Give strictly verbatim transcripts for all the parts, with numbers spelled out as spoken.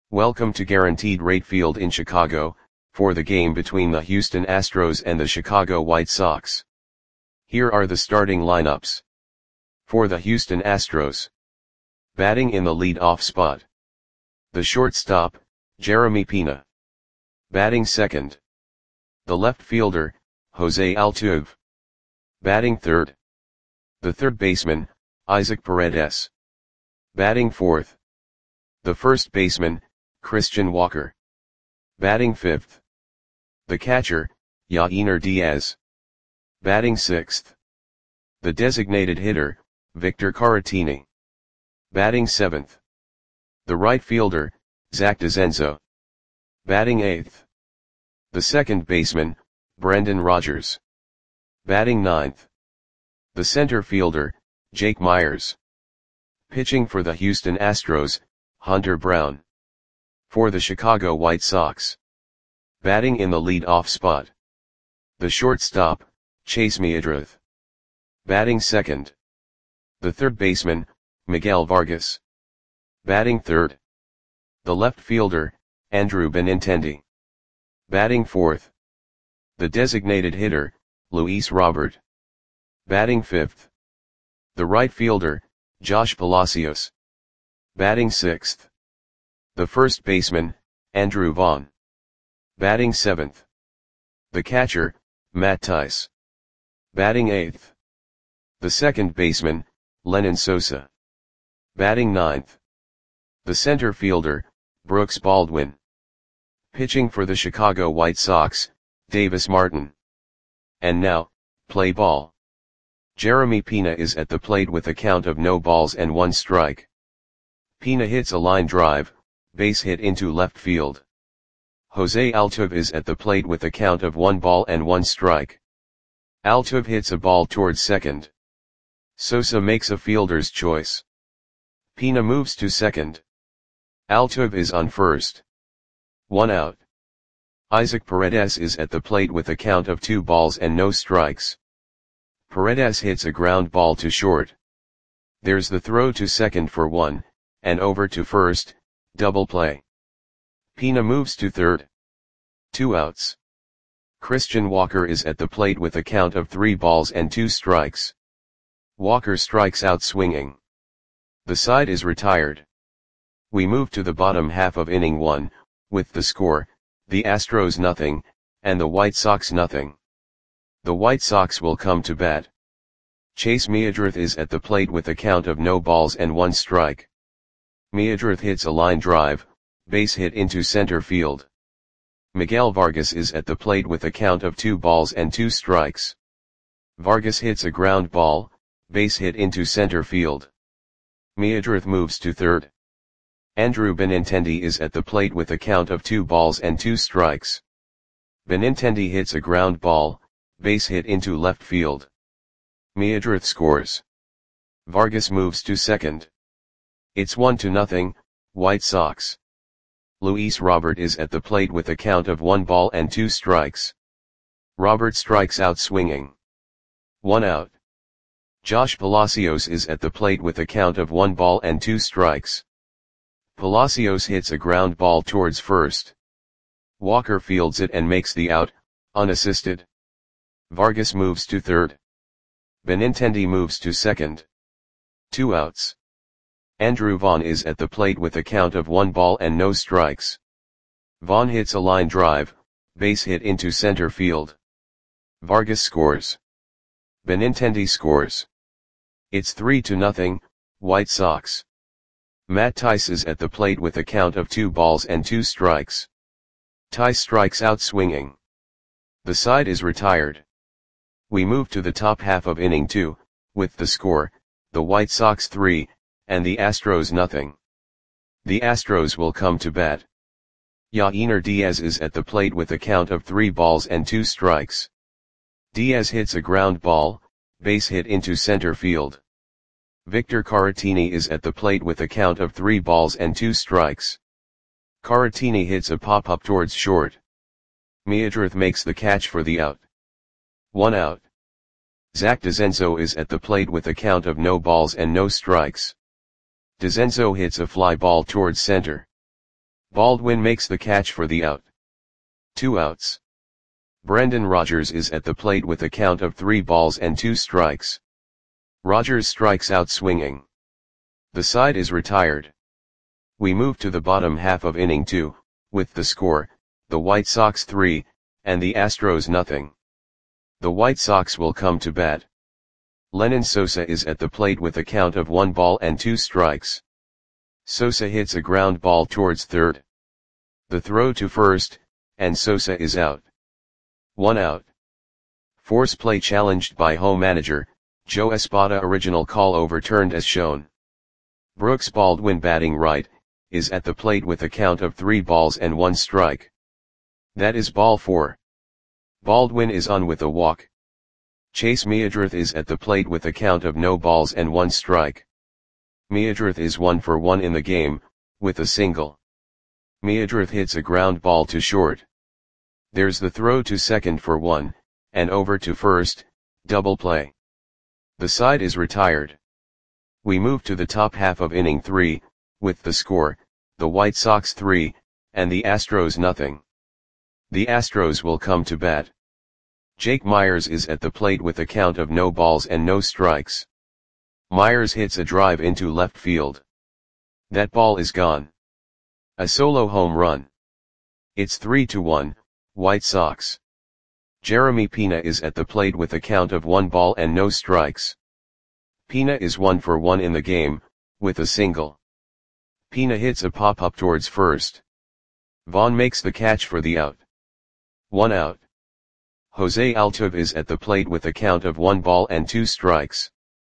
Welcome to Guaranteed Rate Field in Chicago, for the game between the Houston Astros and the Chicago White Sox. Here are the starting lineups. For the Houston Astros. Batting in the lead-off spot. The shortstop, Jeremy Pena. Batting second. The left fielder, Jose Altuve. Batting third. The third baseman, Isaac Paredes. Batting fourth. The first baseman, Christian Walker. Batting fifth. The catcher, Yainer Diaz. Batting sixth. The designated hitter, Victor Caratini. Batting seventh. The right fielder, Zach DeZenzo. Batting eighth. The second baseman, Brendan Rodgers. Batting ninth. The center fielder, Jake Meyers. Pitching for the Houston Astros, Hunter Brown. For the Chicago White Sox. Batting in the lead-off spot. The shortstop, Chase Miedrath. Batting second. The third baseman, Miguel Vargas. Batting third. The left fielder, Andrew Benintendi. Batting fourth. The designated hitter, Luis Robert. Batting fifth. The right fielder, Josh Palacios. Batting sixth. The first baseman, Andrew Vaughn. Batting seventh. The catcher, Matt Thaiss. Batting eighth. The second baseman, Lenyn Sosa. Batting ninth. The center fielder, Brooks Baldwin. Pitching for the Chicago White Sox, Davis Martin. And now, play ball. Jeremy Pena is at the plate with a count of no balls and one strike. Pena hits a line drive, base hit into left field. Jose Altuve is at the plate with a count of one ball and one strike. Altuve hits a ball towards second. Sosa makes a fielder's choice. Pena moves to second. Altuve is on first. One out. Isaac Paredes is at the plate with a count of two balls and no strikes. Paredes hits a ground ball to short. There's the throw to second for one, and over to first, double play. Pena moves to third. Two outs. Christian Walker is at the plate with a count of three balls and two strikes. Walker strikes out swinging. The side is retired. We move to the bottom half of inning one, with the score, the Astros nothing, and the White Sox nothing. The White Sox will come to bat. Chase Miedrath is at the plate with a count of no balls and one strike. Miedrath hits a line drive, base hit into center field. Miguel Vargas is at the plate with a count of two balls and two strikes. Vargas hits a ground ball, base hit into center field. Miedrath moves to third. Andrew Benintendi is at the plate with a count of two balls and two strikes. Benintendi hits a ground ball, base hit into left field. Miedrath scores. Vargas moves to second. It's one to nothing, White Sox. Luis Robert is at the plate with a count of one ball and two strikes. Robert strikes out swinging. One out. Josh Palacios is at the plate with a count of one ball and two strikes. Palacios hits a ground ball towards first. Walker fields it and makes the out, unassisted. Vargas moves to third. Benintendi moves to second. Two outs. Andrew Vaughn is at the plate with a count of one ball and no strikes. Vaughn hits a line drive, base hit into center field. Vargas scores. Benintendi scores. It's three to nothing, White Sox. Matt Thaiss is at the plate with a count of two balls and two strikes. Thaiss strikes out swinging. The side is retired. We move to the top half of inning two, with the score, the White Sox three, and the Astros nothing. The Astros will come to bat. Yainer Diaz is at the plate with a count of three balls and two strikes. Diaz hits a ground ball, base hit into center field. Victor Caratini is at the plate with a count of three balls and two strikes. Caratini hits a pop-up towards short. Miedrath makes the catch for the out. One out. Zach DeZenzo is at the plate with a count of no balls and no strikes. DeZenzo hits a fly ball towards center. Baldwin makes the catch for the out. Two outs. Brendan Rodgers is at the plate with a count of three balls and two strikes. Rodgers strikes out swinging. The side is retired. We move to the bottom half of inning two, with the score, the White Sox three, and the Astros nothing. The White Sox will come to bat. Lenyn Sosa is at the plate with a count of one ball and two strikes. Sosa hits a ground ball towards third. The throw to first, and Sosa is out. One out. Force play challenged by home manager, Joe Espada. Original call overturned as shown. Brooks Baldwin, batting right, is at the plate with a count of three balls and one strike. That is ball four. Baldwin is on with a walk. Chase Meadrith is at the plate with a count of no balls and one strike. Meadrith is one for one in the game, with a single. Meadrith hits a ground ball to short. There's the throw to second for one, and over to first, double play. The side is retired. We move to the top half of inning three, with the score, the White Sox three, and the Astros nothing. The Astros will come to bat. Jake Myers is at the plate with a count of no balls and no strikes. Myers hits a drive into left field. That ball is gone. A solo home run. It's three to one, White Sox. Jeremy Pena is at the plate with a count of one ball and no strikes. Pena is one for one in the game, with a single. Pena hits a pop-up towards first. Vaughn makes the catch for the out. One out. Jose Altuve is at the plate with a count of one ball and two strikes.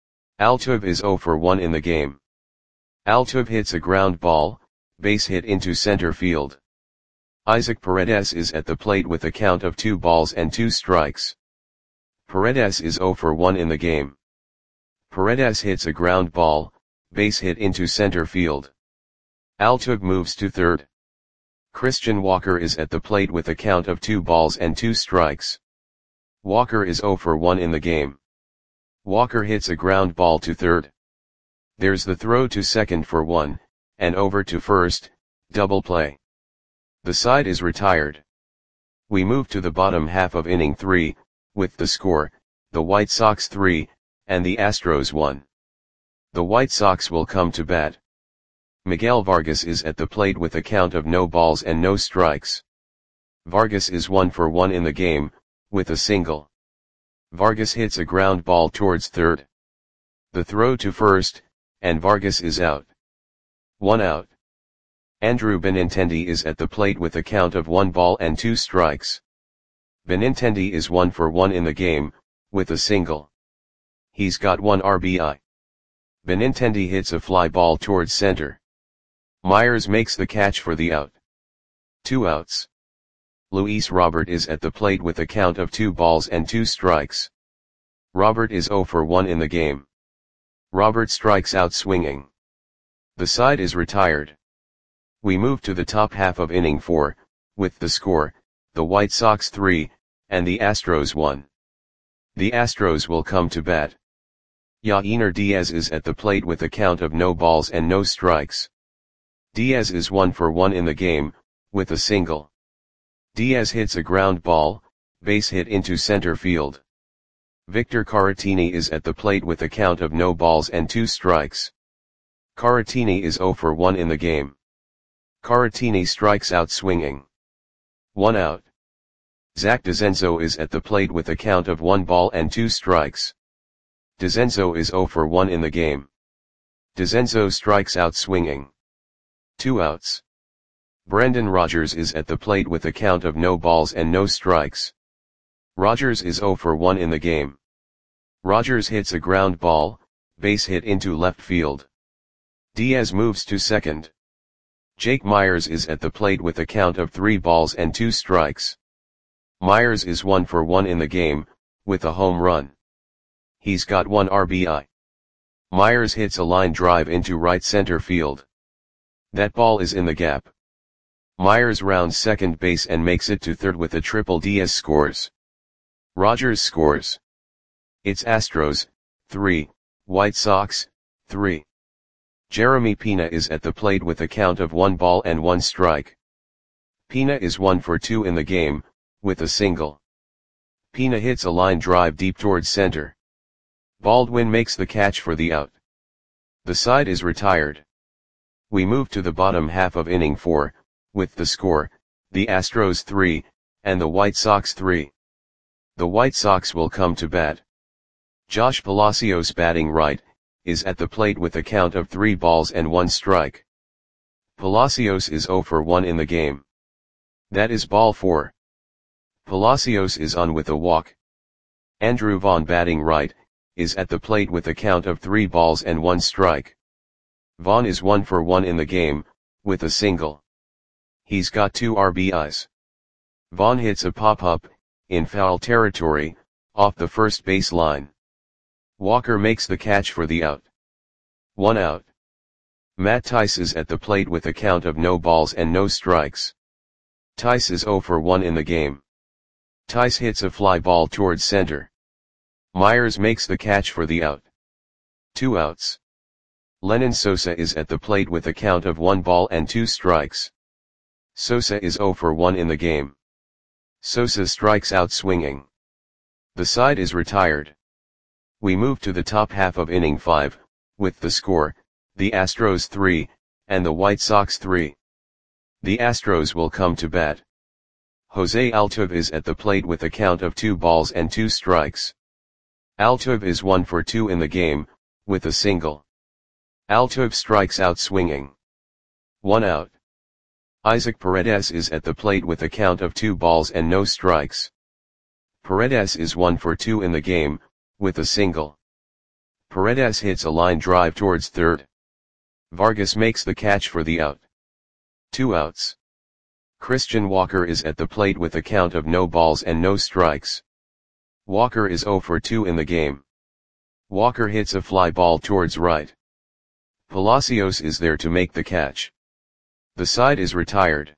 Altuve is zero for one in the game. Altuve hits a ground ball, base hit into center field. Isaac Paredes is at the plate with a count of two balls and two strikes. Paredes is zero for one in the game. Paredes hits a ground ball, base hit into center field. Altuve moves to third. Christian Walker is at the plate with a count of two balls and two strikes. Walker is zero for one in the game. Walker hits a ground ball to third. There's the throw to second for one, and over to first, double play. The side is retired. We move to the bottom half of inning three, with the score, the White Sox three, and the Astros one. The White Sox will come to bat. Miguel Vargas is at the plate with a count of no balls and no strikes. Vargas is one for one in the game, with a single. Vargas hits a ground ball towards third. The throw to first, and Vargas is out. One out. Andrew Benintendi is at the plate with a count of one ball and two strikes. Benintendi is one for one in the game, with a single. He's got one R B I. Benintendi hits a fly ball towards center. Myers makes the catch for the out. Two outs. Luis Robert is at the plate with a count of two balls and two strikes. Robert is zero for one in the game. Robert strikes out swinging. The side is retired. We move to the top half of inning four, with the score, the White Sox three, and the Astros one. The Astros will come to bat. Yainer Diaz is at the plate with a count of no balls and no strikes. Diaz is one for one in the game, with a single. Diaz hits a ground ball, base hit into center field. Victor Caratini is at the plate with a count of no balls and two strikes. Caratini is zero for one in the game. Caratini strikes out swinging. One out. Zach DeZenzo is at the plate with a count of one ball and two strikes. DeZenzo is zero for one in the game. DeZenzo strikes out swinging. Two outs. Brendan Rodgers is at the plate with a count of no balls and no strikes. Rodgers is zero for one in the game. Rodgers hits a ground ball, base hit into left field. Diaz moves to second. Jake Myers is at the plate with a count of three balls and two strikes. Myers is one for one in the game, with a home run. He's got one R B I. Myers hits a line drive into right center field. That ball is in the gap. Myers rounds second base and makes it to third with a triple. Diaz scores. Rodgers scores. It's Astros, three, White Sox, three. Jeremy Pena is at the plate with a count of one ball and one strike. Pena is one for two in the game, with a single. Pena hits a line drive deep towards center. Baldwin makes the catch for the out. The side is retired. We move to the bottom half of inning four, with the score, the Astros three, and the White Sox three. The White Sox will come to bat. Josh Palacios, batting right, is at the plate with a count of three balls and one strike. Palacios is zero for one in the game. That is ball four. Palacios is on with a walk. Andrew Vaughn, batting right, is at the plate with a count of three balls and one strike. Vaughn is one for one in the game, with a single. He's got two R B Is. Vaughn hits a pop-up, in foul territory, off the first base line. Walker makes the catch for the out. One out. Matt Thaiss is at the plate with a count of no balls and no strikes. Thaiss is zero for one in the game. Thaiss hits a fly ball towards center. Myers makes the catch for the out. Two outs. Lenyn Sosa is at the plate with a count of one ball and two strikes. Sosa is zero for one in the game. Sosa strikes out swinging. The side is retired. We move to the top half of inning five, with the score, the Astros three, and the White Sox three. The Astros will come to bat. Jose Altuve is at the plate with a count of two balls and two strikes. Altuve is one for two in the game, with a single. Altuve strikes out swinging. One out. Isaac Paredes is at the plate with a count of two balls and no strikes. Paredes is one for two in the game, with a single. Paredes hits a line drive towards third. Vargas makes the catch for the out. Two outs. Christian Walker is at the plate with a count of no balls and no strikes. Walker is zero for two in the game. Walker hits a fly ball towards right. Palacios is there to make the catch. The side is retired.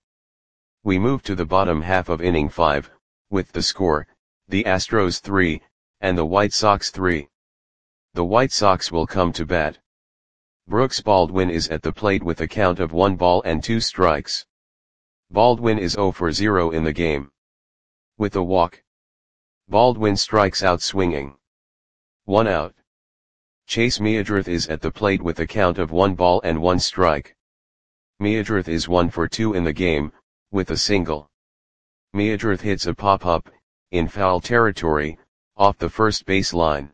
We move to the bottom half of inning five, with the score, the Astros three, and the White Sox three. The White Sox will come to bat. Brooks Baldwin is at the plate with a count of one ball and two strikes. Baldwin is zero for zero in the game. With a walk. Baldwin strikes out swinging. One out. Chase Meadroth is at the plate with a count of one ball and one strike. Meadroth is one for two in the game, with a single. Meadroth hits a pop-up, in foul territory, off the first base line.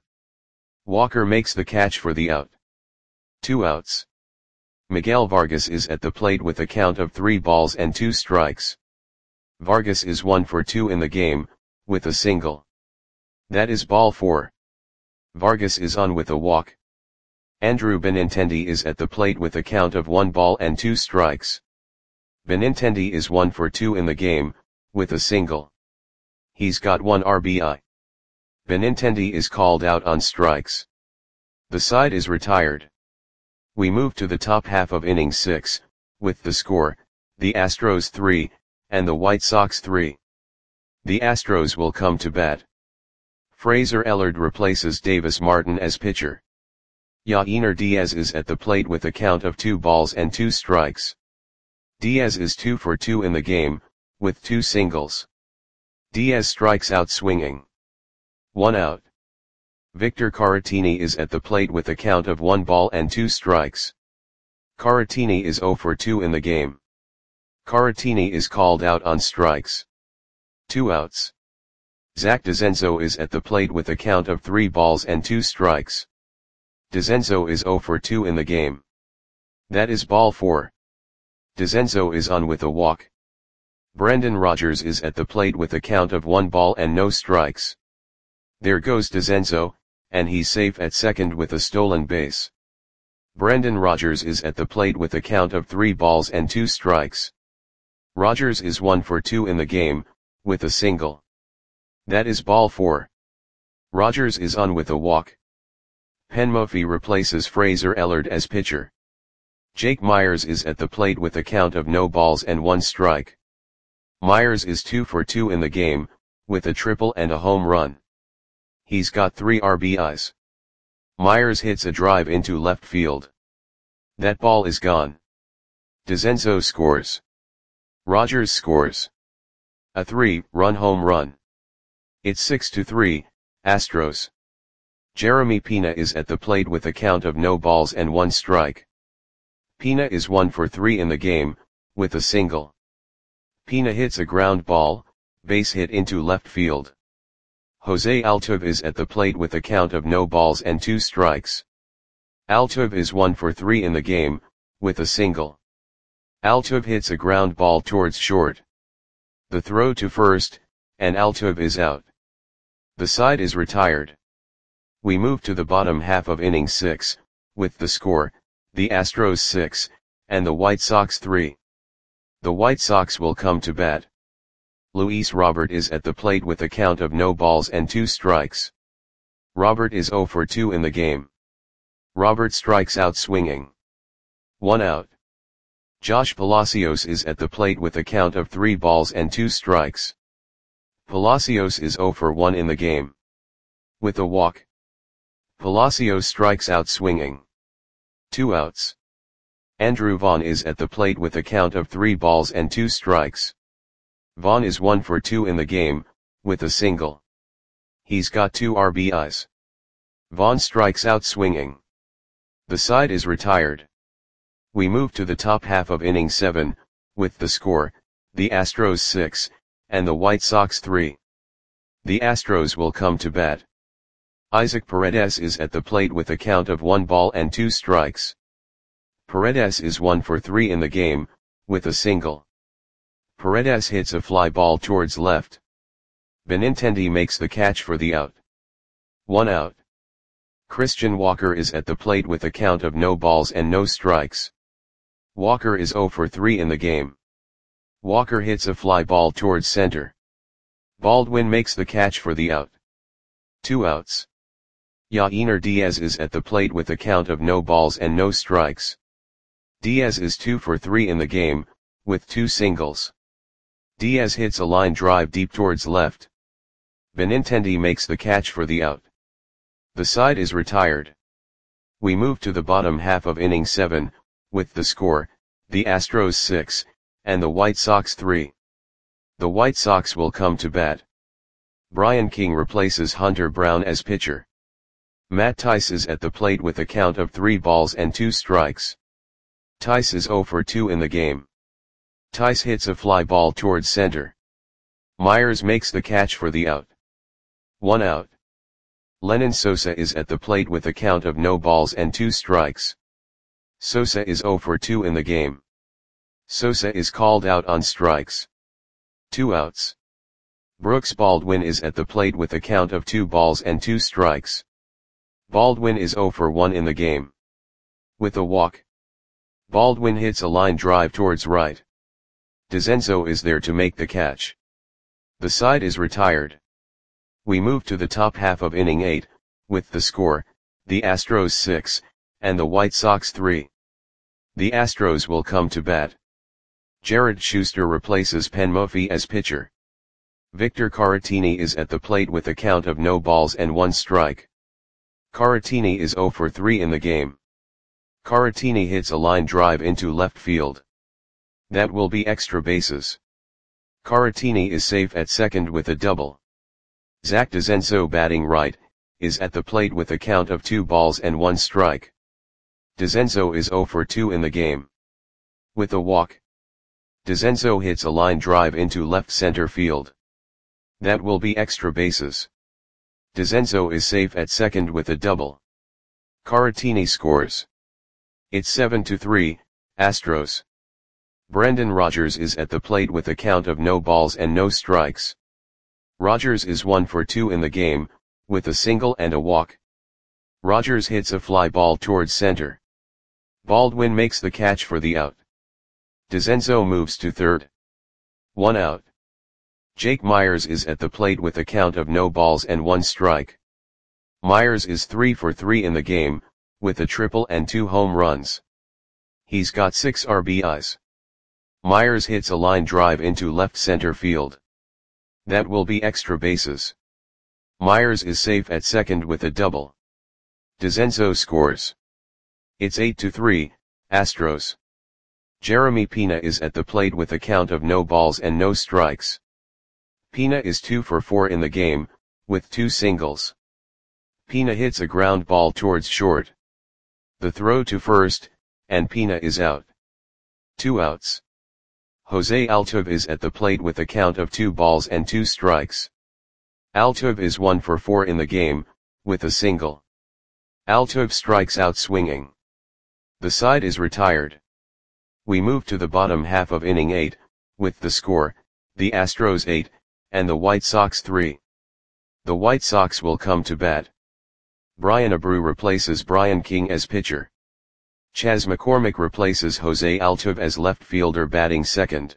Walker makes the catch for the out. Two outs. Miguel Vargas is at the plate with a count of three balls and two strikes. Vargas is one for two in the game, with a single. That is ball four. Vargas is on with a walk. Andrew Benintendi is at the plate with a count of one ball and two strikes. Benintendi is one for two in the game, with a single. He's got one R B I. Benintendi is called out on strikes. The side is retired. We move to the top half of inning six, with the score, the Astros three, and the White Sox three. The Astros will come to bat. Fraser Ellard replaces Davis Martin as pitcher. Yainer Diaz is at the plate with a count of two balls and two strikes. Diaz is two for two in the game, with two singles. Diaz strikes out swinging. One out. Victor Caratini is at the plate with a count of one ball and two strikes. Caratini is zero for two in the game. Caratini is called out on strikes. Two outs. Zach DeZenzo is at the plate with a count of three balls and two strikes. DeZenzo is zero for two in the game. That is ball four. DeZenzo is on with a walk. Brendan Rodgers is at the plate with a count of one ball and no strikes. There goes DeZenzo, and he's safe at second with a stolen base. Brendan Rodgers is at the plate with a count of three balls and two strikes. Rodgers is one for two in the game, with a single. That is ball four. Rodgers is on with a walk. Penn Murphy replaces Fraser Ellard as pitcher. Jake Myers is at the plate with a count of no balls and one strike. Myers is two for two in the game, with a triple and a home run. He's got three R B Is. Myers hits a drive into left field. That ball is gone. DeZenzo scores. Rogers scores. A three-run home run. It's six to three, Astros. Jeremy Pena is at the plate with a count of no balls and one strike. Pena is one for three in the game, with a single. Pena hits a ground ball, base hit into left field. Jose Altuve is at the plate with a count of no balls and two strikes. Altuve is one for three in the game, with a single. Altuve hits a ground ball towards short. The throw to first, and Altuve is out. The side is retired. We move to the bottom half of inning six, with the score, the Astros six, and the White Sox three. The White Sox will come to bat. Luis Robert is at the plate with a count of no balls and two strikes. Robert is zero for two in the game. Robert strikes out swinging. One out. Josh Palacios is at the plate with a count of three balls and two strikes. Palacios is zero for one in the game. With a walk. Palacios strikes out swinging. Two outs. Andrew Vaughn is at the plate with a count of three balls and two strikes. Vaughn is one for two in the game, with a single. He's got two R B Is. Vaughn strikes out swinging. The side is retired. We move to the top half of inning seven, with the score, the Astros six, and the White Sox three. The Astros will come to bat. Isaac Paredes is at the plate with a count of one ball and two strikes. Paredes is one for three in the game, with a single. Paredes hits a fly ball towards left. Benintendi makes the catch for the out. One out. Christian Walker is at the plate with a count of no balls and no strikes. Walker is zero for three in the game. Walker hits a fly ball towards center. Baldwin makes the catch for the out. Two outs. Yainer Diaz is at the plate with a count of no balls and no strikes. Diaz is two for three in the game, with two singles. Diaz hits a line drive deep towards left. Benintendi makes the catch for the out. The side is retired. We move to the bottom half of inning seven, with the score, the Astros six, and the White Sox three. The White Sox will come to bat. Brian King replaces Hunter Brown as pitcher. Matt Tice is at the plate with a count of three balls and two strikes. Tice is zero for two in the game. Tice hits a fly ball towards center. Myers makes the catch for the out. One out. Lenyn Sosa is at the plate with a count of no balls and two strikes. Sosa is zero for two in the game. Sosa is called out on strikes. Two outs. Brooks Baldwin is at the plate with a count of two balls and two strikes. Baldwin is zero for one in the game. With a walk. Baldwin hits a line drive towards right. DeZenzo is there to make the catch. The side is retired. We move to the top half of inning eight, with the score, the Astros six, and the White Sox three. The Astros will come to bat. Jared Schuster replaces Penn Murphy as pitcher. Victor Caratini is at the plate with a count of no balls and one strike. Caratini is zero for three in the game. Caratini hits a line drive into left field. That will be extra bases. Caratini is safe at second with a double. Zach DeZenzo, batting right, is at the plate with a count of two balls and one strike. DeZenzo is zero for two in the game. With a walk. DeZenzo hits a line drive into left center field. That will be extra bases. DeZenzo is safe at second with a double. Caratini scores. It's seven to three, Astros. Brendan Rodgers is at the plate with a count of no balls and no strikes. Rodgers is one for two in the game, with a single and a walk. Rodgers hits a fly ball towards center. Baldwin makes the catch for the out. DeZenzo moves to third. One out. Jake Myers is at the plate with a count of no balls and one strike. Myers is three for three in the game, with a triple and two home runs. He's got six R B Is. Myers hits a line drive into left center field. That will be extra bases. Myers is safe at second with a double. DeZenzo scores. It's eight to three, Astros. Jeremy Pena is at the plate with a count of no balls and no strikes. Pena is two for four in the game, with two singles. Pena hits a ground ball towards short. The throw to first, and Pena is out. Two outs. Jose Altuve is at the plate with a count of two balls and two strikes. Altuve is one for four in the game, with a single. Altuve strikes out swinging. The side is retired. We move to the bottom half of inning eight, with the score, the Astros eight, and the White Sox three. The White Sox will come to bat. Brian Abreu replaces Brian King as pitcher. Chas McCormick replaces Jose Altuve as left fielder batting second.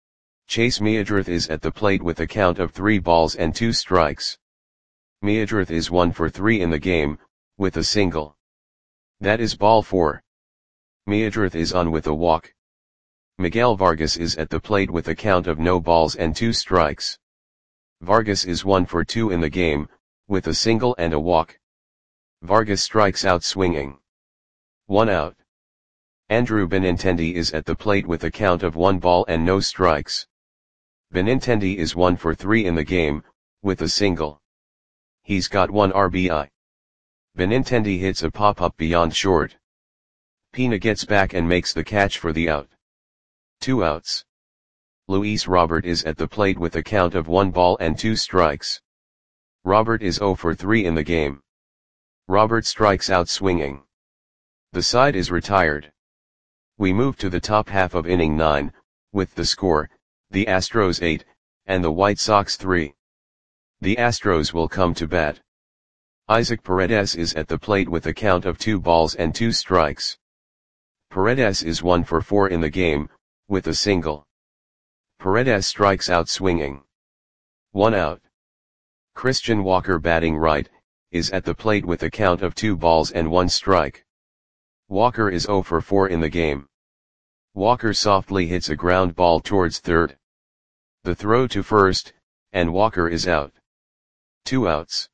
Chase Meadroth is at the plate with a count of three balls and two strikes. Meadroth is one for three in the game, with a single. That is ball four. Meadroth is on with a walk. Miguel Vargas is at the plate with a count of no balls and two strikes. Vargas is one for two in the game, with a single and a walk. Vargas strikes out swinging. One out. Andrew Benintendi is at the plate with a count of one ball and no strikes. Benintendi is one for three in the game, with a single. He's got one R B I. Benintendi hits a pop-up beyond short. Pena gets back and makes the catch for the out. Two outs. Luis Robert is at the plate with a count of one ball and two strikes. Robert is zero for three in the game. Robert strikes out swinging. The side is retired. We move to the top half of inning nine, with the score, the Astros eight, and the White Sox three. The Astros will come to bat. Isaac Paredes is at the plate with a count of two balls and two strikes. Paredes is one for four in the game, with a single. Paredes strikes out swinging. One out. Christian Walker batting right, is at the plate with a count of two balls and one strike. Walker is zero for four in the game. Walker softly hits a ground ball towards third. The throw to first, and Walker is out. Two outs.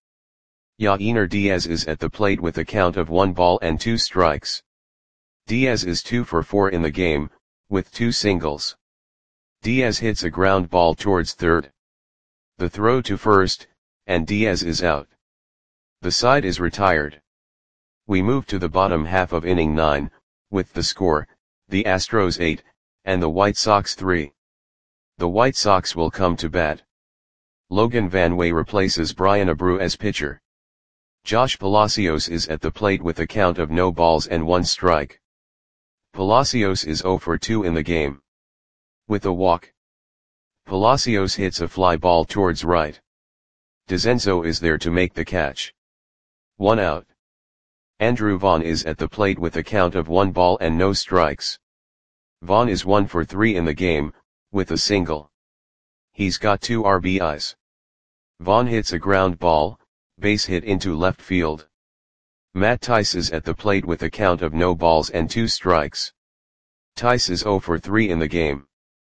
Yainer Diaz is at the plate with a count of one ball and two strikes. Diaz is two for four in the game, with two singles. Diaz hits a ground ball towards third. The throw to first, and Diaz is out. The side is retired. We move to the bottom half of inning nine, with the score, the Astros eight, and the White Sox three. The White Sox will come to bat. Logan Van Way replaces Brian Abreu as pitcher. Josh Palacios is at the plate with a count of no balls and one strike. Palacios is zero for two in the game. With a walk. Palacios hits a fly ball towards right. DeZenzo is there to make the catch. One out. Andrew Vaughn is at the plate with a count of one ball and no strikes. Vaughn is one for three in the game, with a single. He's got two R B Is. Vaughn hits a ground ball, base hit into left field. Matt Tice is at the plate with a count of no balls and two strikes. Tice is zero for three in the game.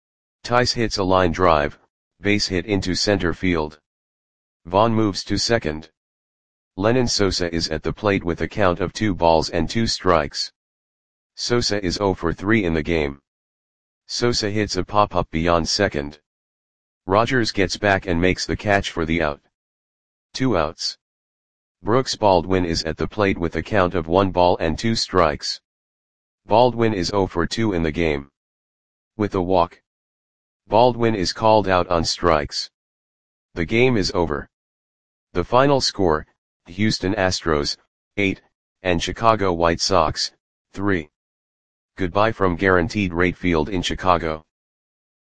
Tice hits a line drive, base hit into center field. Vaughn moves to second. Lenyn Sosa is at the plate with a count of two balls and two strikes. Sosa is zero for three in the game. Sosa hits a pop-up beyond second. Rogers gets back and makes the catch for the out. Two outs. Brooks Baldwin is at the plate with a count of one ball and two strikes. Baldwin is zero for two in the game. With a walk. Baldwin is called out on strikes. The game is over. The final score, Houston Astros, eight, and Chicago White Sox, three. Goodbye from Guaranteed Rate Field in Chicago.